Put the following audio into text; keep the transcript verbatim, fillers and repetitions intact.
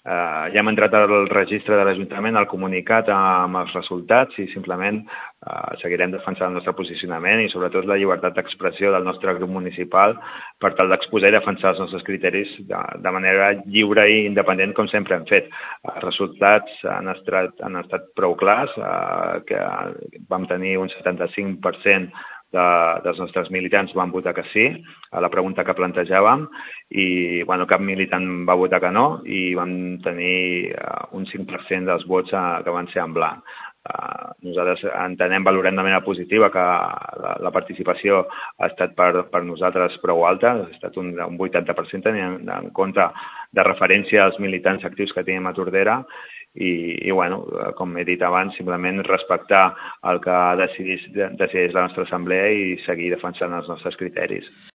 Eh, ja hem entrat al registre de l'Ajuntament, al comunicat amb els resultats i simplement eh, seguirem defensant el nostre posicionament i sobretot la llibertat d'expressió del nostre grup municipal per tal d'exposar i defensar els nostres criteris de, de manera lliure i independent com sempre hem fet. Els resultats han estat, han estat prou clars, eh, que vam tenir un setanta-cinc per cent de, dels nostres militants van votar que sí a la pregunta que plantejàvem i bueno, cap militant va votar que no i vam tenir uh, un cinc per cent dels vots uh, que van ser en blanc. Uh, nosaltres entenem, valorem de manera positiva que la, la participació ha estat per, per nosaltres prou alta, ha estat un, un vuitanta per cent tenint en compte de referència als militants actius que tenim a Tordera i, i bueno, com he dit abans, simplement respectar el que decidís, decideix la nostra assemblea i seguir defensant els nostres criteris.